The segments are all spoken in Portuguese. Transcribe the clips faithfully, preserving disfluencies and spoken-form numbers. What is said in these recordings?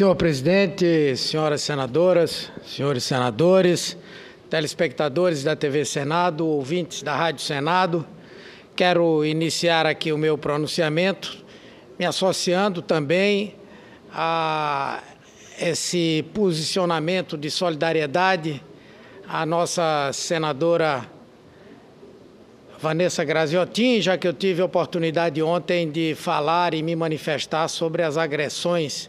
Senhor presidente, senhoras senadoras, senhores senadores, telespectadores da T V Senado, ouvintes da Rádio Senado, quero iniciar aqui o meu pronunciamento, me associando também a esse posicionamento de solidariedade à nossa senadora Vanessa Graziotin, já que eu tive a oportunidade ontem de falar e me manifestar sobre as agressões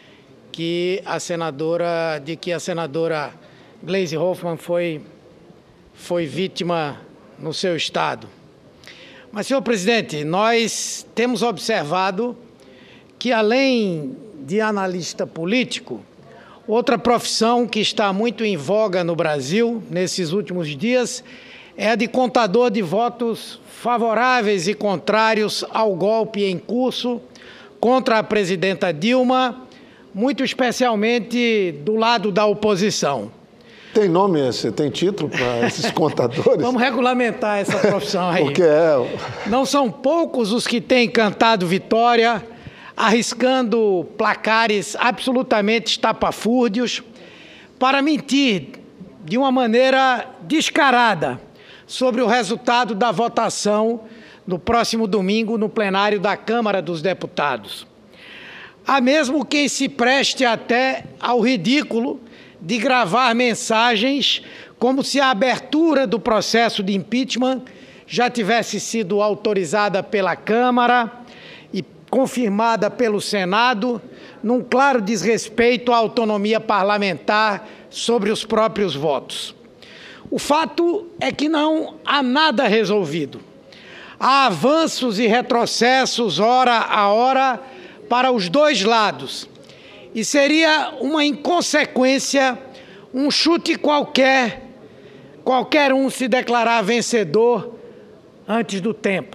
que a senadora, de que a senadora Gleisi Hoffmann foi, foi vítima no seu estado. Mas, senhor presidente, nós temos observado que, além de analista político, outra profissão que está muito em voga no Brasil nesses últimos dias é a de contador de votos favoráveis e contrários ao golpe em curso contra a presidenta Dilma, muito especialmente do lado da oposição. Tem nome esse? Tem título para esses contadores? Vamos regulamentar essa profissão aí. O que é? Não são poucos os que têm cantado vitória, arriscando placares absolutamente estapafúrdios para mentir de uma maneira descarada sobre o resultado da votação no próximo domingo no plenário da Câmara dos Deputados. Há mesmo quem se preste até ao ridículo de gravar mensagens como se a abertura do processo de impeachment já tivesse sido autorizada pela Câmara e confirmada pelo Senado, num claro desrespeito à autonomia parlamentar sobre os próprios votos. O fato é que não há nada resolvido. Há avanços e retrocessos, hora a hora, para os dois lados. E seria uma inconsequência, um chute qualquer, qualquer um se declarar vencedor antes do tempo.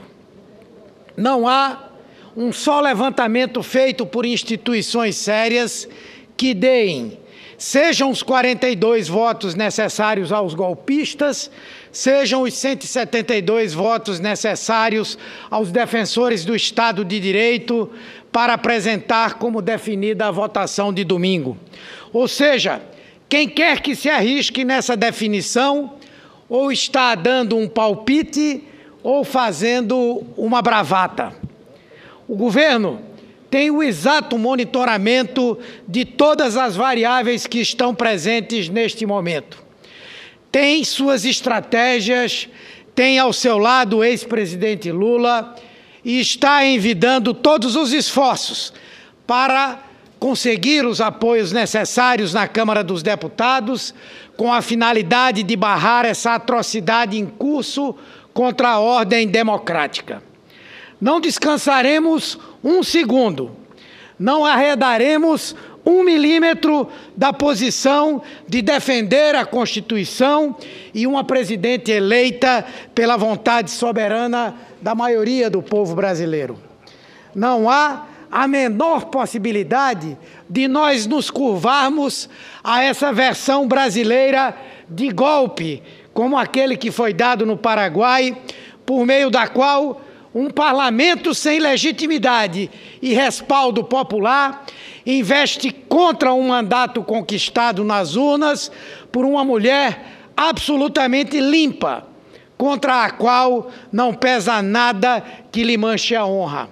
Não há um só levantamento feito por instituições sérias que deem, sejam os quarenta e dois votos necessários aos golpistas, sejam os cento e setenta e dois votos necessários aos defensores do Estado de Direito para apresentar como definida a votação de domingo. Ou seja, quem quer que se arrisque nessa definição, ou está dando um palpite, ou fazendo uma bravata. O governo tem o exato monitoramento de todas as variáveis que estão presentes neste momento. Tem suas estratégias, tem ao seu lado o ex-presidente Lula e está envidando todos os esforços para conseguir os apoios necessários na Câmara dos Deputados com a finalidade de barrar essa atrocidade em curso contra a ordem democrática. Não descansaremos um segundo, não arredaremos um milímetro da posição de defender a Constituição e uma presidente eleita pela vontade soberana da maioria do povo brasileiro. Não há a menor possibilidade de nós nos curvarmos a essa versão brasileira de golpe, como aquele que foi dado no Paraguai, por meio da qual um parlamento sem legitimidade e respaldo popular investe contra um mandato conquistado nas urnas por uma mulher absolutamente limpa, contra a qual não pesa nada que lhe manche a honra.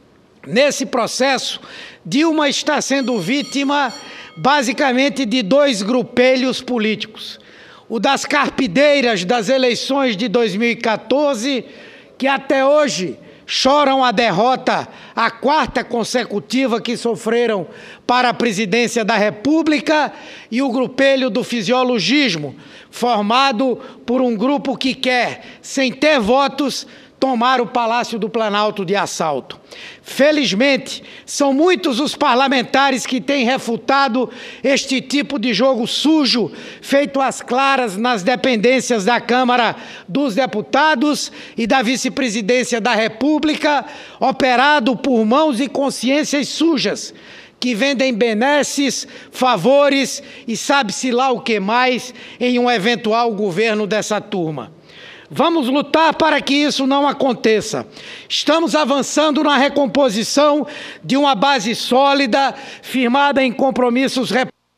Nesse processo, Dilma está sendo vítima basicamente de dois grupelhos políticos. O das carpideiras das eleições de dois mil e quatorze, que até hoje choram a derrota, a quarta consecutiva que sofreram para a presidência da República, e o grupelho do fisiologismo, formado por um grupo que quer, sem ter votos, tomar o Palácio do Planalto de assalto. Felizmente, são muitos os parlamentares que têm refutado este tipo de jogo sujo, feito às claras nas dependências da Câmara dos Deputados e da Vice-Presidência da República, operado por mãos e consciências sujas, que vendem benesses, favores e sabe-se lá o que mais em um eventual governo dessa turma. Vamos lutar para que isso não aconteça. Estamos avançando na recomposição de uma base sólida, firmada em compromissos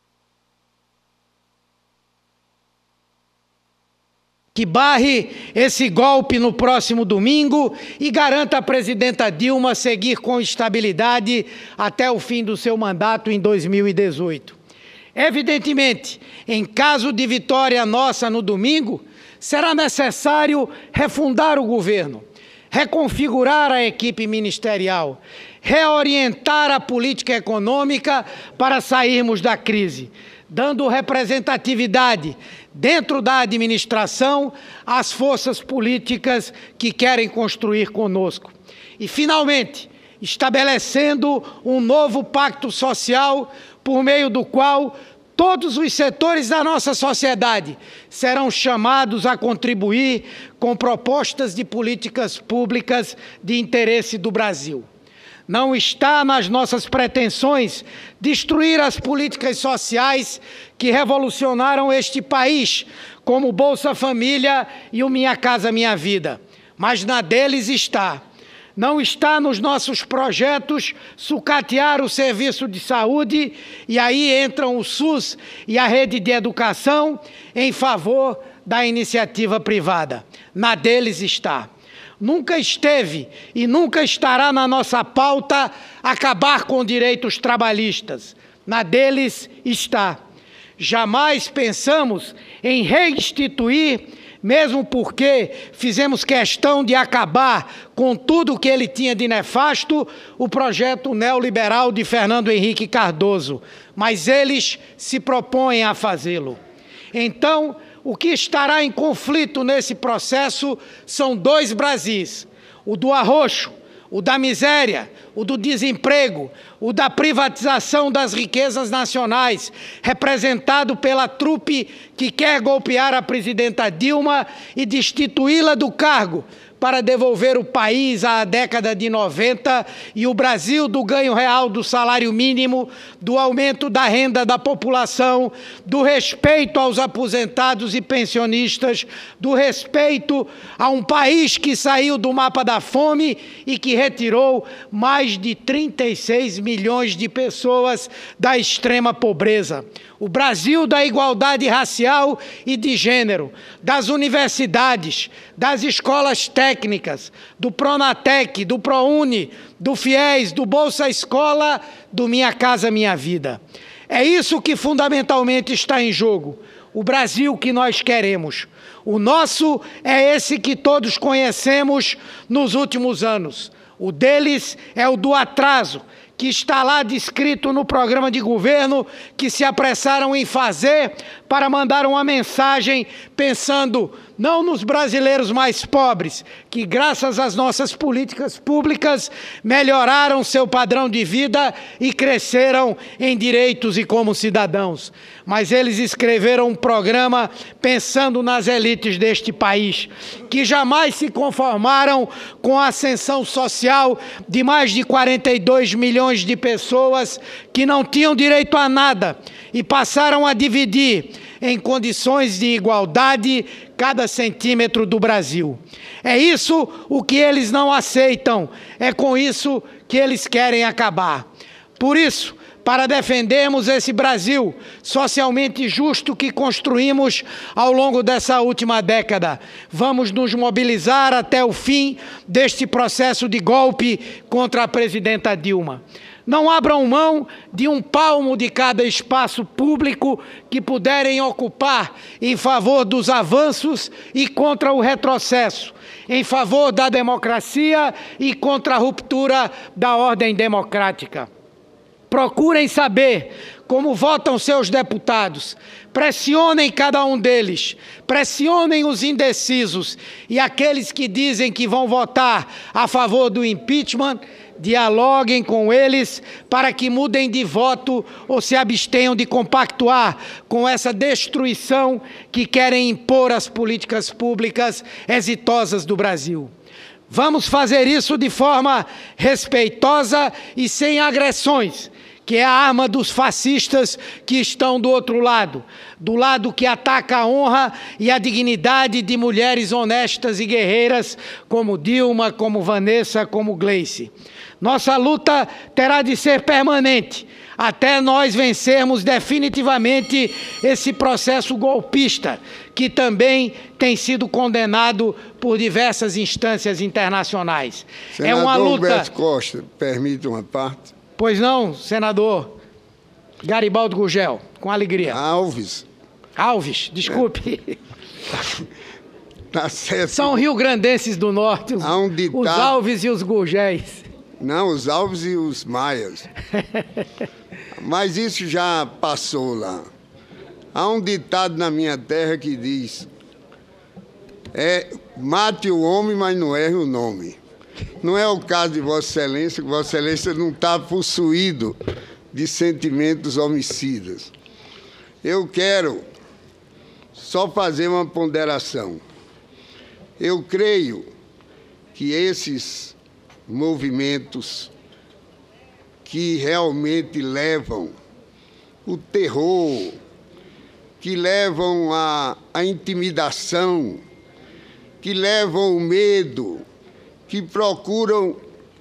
que barre esse golpe no próximo domingo e garanta à presidenta Dilma seguir com estabilidade até o fim do seu mandato em dois mil e dezoito. Evidentemente, em caso de vitória nossa no domingo, será necessário refundar o governo, reconfigurar a equipe ministerial, reorientar a política econômica para sairmos da crise, dando representatividade dentro da administração às forças políticas que querem construir conosco. E, finalmente, estabelecendo um novo pacto social por meio do qual todos os setores da nossa sociedade serão chamados a contribuir com propostas de políticas públicas de interesse do Brasil. Não está nas nossas pretensões destruir as políticas sociais que revolucionaram este país, como o Bolsa Família e o Minha Casa Minha Vida, mas na deles está. Não está nos nossos projetos sucatear o serviço de saúde, e aí entram o SUS e a rede de educação em favor da iniciativa privada. Na deles está. Nunca esteve e nunca estará na nossa pauta acabar com direitos trabalhistas. Na deles está. Jamais pensamos em reinstituir, mesmo porque fizemos questão de acabar com tudo o que ele tinha de nefasto, o projeto neoliberal de Fernando Henrique Cardoso. Mas eles se propõem a fazê-lo. Então, o que estará em conflito nesse processo são dois Brasis: o do arroxo, o da miséria, o do desemprego, o da privatização das riquezas nacionais, representado pela trupe que quer golpear a presidenta Dilma e destituí-la do cargo para devolver o país à década de noventa e o Brasil do ganho real do salário mínimo, do aumento da renda da população, do respeito aos aposentados e pensionistas, do respeito a um país que saiu do mapa da fome e que retirou mais de trinta e seis milhões de pessoas da extrema pobreza. O Brasil da igualdade racial e de gênero, das universidades, das escolas técnicas, do Pronatec, do ProUni, do FIES, do Bolsa Escola, do Minha Casa Minha Vida. É isso que fundamentalmente está em jogo. O Brasil que nós queremos. O nosso é esse que todos conhecemos nos últimos anos. O deles é o do atraso, que está lá descrito no programa de governo, que se apressaram em fazer para mandar uma mensagem pensando não nos brasileiros mais pobres, que graças às nossas políticas públicas melhoraram seu padrão de vida e cresceram em direitos e como cidadãos. Mas eles escreveram um programa pensando nas elites deste país, que jamais se conformaram com a ascensão social de mais de quarenta e dois milhões de pessoas que não tinham direito a nada e passaram a dividir em condições de igualdade cada centímetro do Brasil. É isso o que eles não aceitam, é com isso que eles querem acabar. Por isso, para defendermos esse Brasil socialmente justo que construímos ao longo dessa última década, vamos nos mobilizar até o fim deste processo de golpe contra a presidenta Dilma. Não abram mão de um palmo de cada espaço público que puderem ocupar em favor dos avanços e contra o retrocesso, em favor da democracia e contra a ruptura da ordem democrática. Procurem saber como votam seus deputados, pressionem cada um deles, pressionem os indecisos e aqueles que dizem que vão votar a favor do impeachment, dialoguem com eles para que mudem de voto ou se abstenham de compactuar com essa destruição que querem impor às políticas públicas exitosas do Brasil. Vamos fazer isso de forma respeitosa e sem agressões, que é a arma dos fascistas que estão do outro lado, do lado que ataca a honra e a dignidade de mulheres honestas e guerreiras como Dilma, como Vanessa, como Gleice. Nossa luta terá de ser permanente, até nós vencermos definitivamente esse processo golpista, que também tem sido condenado por diversas instâncias internacionais. Senador é uma luta... Humberto Costa, permite uma parte? Pois não, senador Garibaldo Gurgel, com alegria. Alves. Alves, desculpe. É. Tá certo. São rio-grandenses do norte, os, um ditado... os Alves e os Gurgéis. Não, os Alves e os Maias. Mas isso já passou lá. Há um ditado na minha terra que diz: é, mate o homem, mas não erre o nome. Não é o caso de Vossa Excelência, que Vossa Excelência não está possuído de sentimentos homicidas. Eu quero só fazer uma ponderação. Eu creio que esses movimentos que realmente levam o terror, que levam a, a intimidação, que levam o medo, que procuram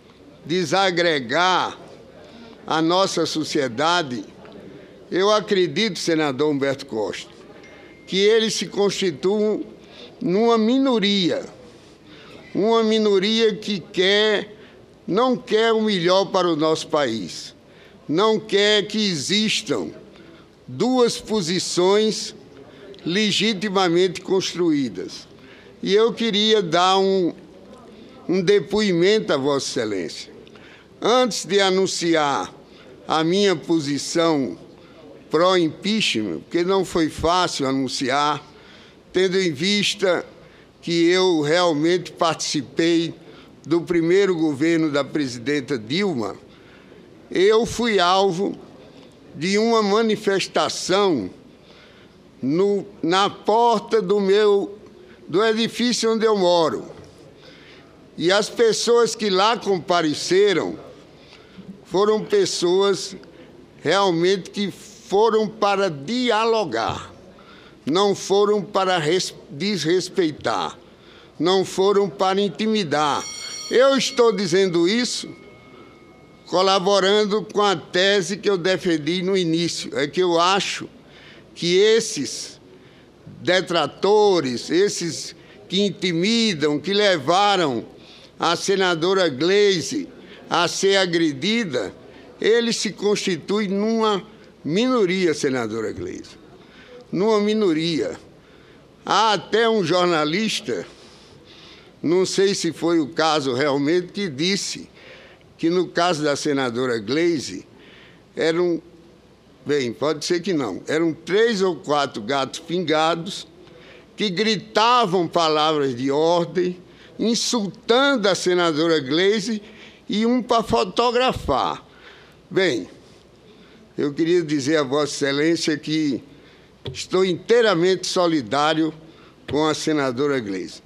desagregar a nossa sociedade, eu acredito, senador Humberto Costa, que eles se constituem numa minoria, uma minoria que quer, não quer o melhor para o nosso país, não quer que existam duas posições legitimamente construídas. E eu queria dar um, um depoimento a Vossa Excelência. Antes de anunciar a minha posição pró-impeachment, porque não foi fácil anunciar, tendo em vista que eu realmente participei do primeiro governo da presidenta Dilma, eu fui alvo de uma manifestação no, na porta do meu do edifício onde eu moro. E as pessoas que lá compareceram foram pessoas realmente que foram para dialogar, não foram para desrespeitar, não foram para intimidar. Eu estou dizendo isso colaborando com a tese que eu defendi no início, é que eu acho que esses detratores, esses que intimidam, que levaram a senadora Gleice a ser agredida, eles se constituem numa minoria, senadora Gleice, numa minoria. Há até um jornalista, não sei se foi o caso realmente, que disse que no caso da senadora Gleice eram, bem, pode ser que não, eram três ou quatro gatos pingados que gritavam palavras de ordem, insultando a senadora Gleice e um para fotografar. Bem, eu queria dizer a Vossa Excelência que estou inteiramente solidário com a senadora Gleice.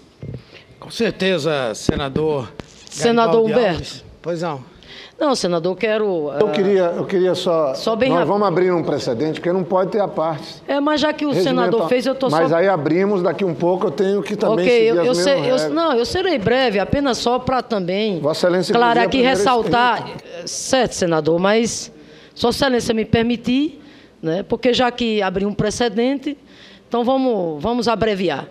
Com certeza, senador. Senador Humberto. Alves. Pois não. Não, senador, eu quero... Eu queria, eu queria só... Só bem Nós rápido. vamos abrir um precedente, porque não pode ter a parte. É, mas já que o senador fez, eu estou só... Mas aí abrimos, daqui um pouco eu tenho que também Ok, seguir eu, as eu, mesmas sei, eu regras. Não, eu serei breve, apenas só para também... Vossa Excelência, claro, inclusive, aqui é a primeira ressaltar... Certo, senador, mas... Só se a Excelência me permitir, né, porque já que abriu um precedente, então vamos, vamos abreviar.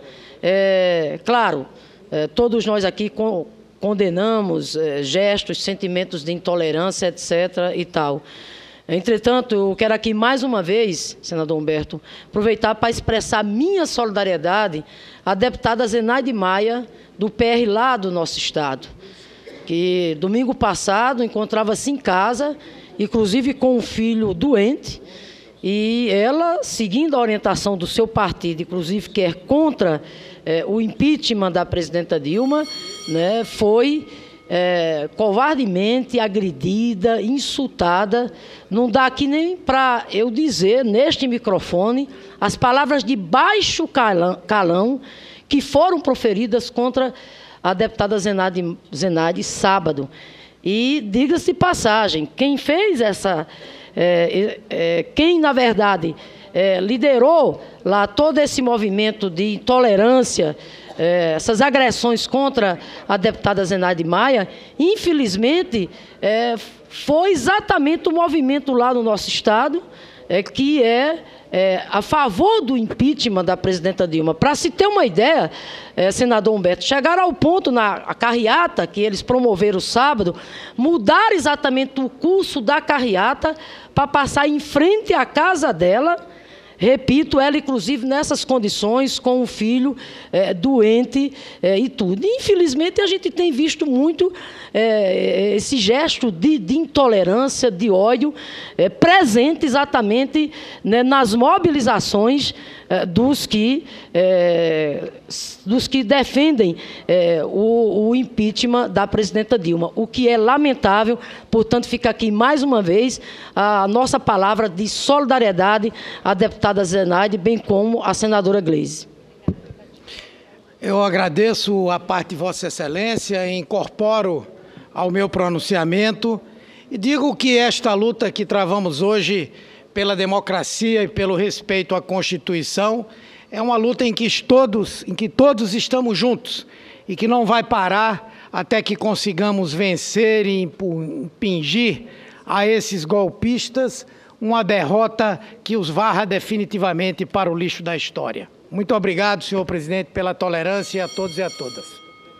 É, claro, é, todos nós aqui... Com, condenamos eh, gestos, sentimentos de intolerância, etcétera e tal. Entretanto, eu quero aqui mais uma vez, senador Humberto, aproveitar para expressar minha solidariedade à deputada Zenaide Maia, do P R lá do nosso estado, que domingo passado encontrava-se em casa, inclusive com um filho doente, e ela, seguindo a orientação do seu partido, inclusive que é contra eh, o impeachment da presidenta Dilma, né, foi é, covardemente agredida, insultada. Não dá aqui nem para eu dizer, neste microfone, as palavras de baixo calão, calão que foram proferidas contra a deputada Zenaide, Zenaide sábado. E, diga-se de passagem, quem fez essa... É, é, quem, na verdade, é, liderou lá todo esse movimento de intolerância, é, essas agressões contra a deputada Zenaide Maia, infelizmente, é, foi exatamente o movimento lá no nosso estado, é, que é... É, a favor do impeachment da presidenta Dilma. Para se ter uma ideia, é, senador Humberto, chegaram ao ponto na a carreata que eles promoveram sábado, mudar exatamente o curso da carreata para passar em frente à casa dela. Repito, ela inclusive nessas condições, com o filho é, doente é, e tudo. Infelizmente, a gente tem visto muito é, esse gesto de, de intolerância, de ódio, é, presente exatamente, né, nas mobilizações é, dos, que, é, dos que defendem é, o, o impeachment da presidenta Dilma, o que é lamentável. Portanto, fica aqui mais uma vez a nossa palavra de solidariedade à deputada Zenaide, bem como a senadora Gleisi. Eu agradeço a parte de Vossa Excelência, incorporo ao meu pronunciamento e digo que esta luta que travamos hoje pela democracia e pelo respeito à Constituição é uma luta em que todos, em que todos estamos juntos e que não vai parar até que consigamos vencer e impingir a esses golpistas uma derrota que os varra definitivamente para o lixo da história. Muito obrigado, senhor presidente, pela tolerância a todos e a todas.